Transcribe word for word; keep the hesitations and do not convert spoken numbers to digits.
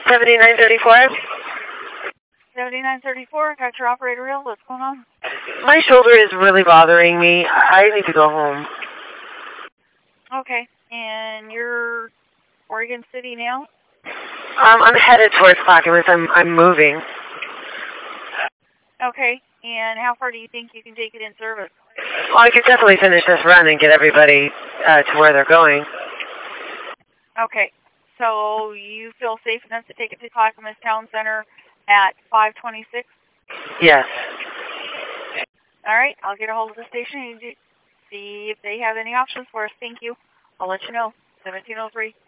seventy-nine thirty-four. seventy-nine thirty-four, got your operator real. What's going on? My shoulder is really bothering me. I need to go home. Okay, and you're Oregon City now? Um, I'm headed towards Clackamas. I'm I'm moving. Okay, and how far do you think you can take it in service? Well, I could definitely finish this run and get everybody uh, to where they're going. Okay, so you feel safe enough to take it to Clackamas Town Center at five twenty-six? Yes. All right, I'll get a hold of the station and see if they have any options for us. Thank you. I'll let you know. seventeen oh three.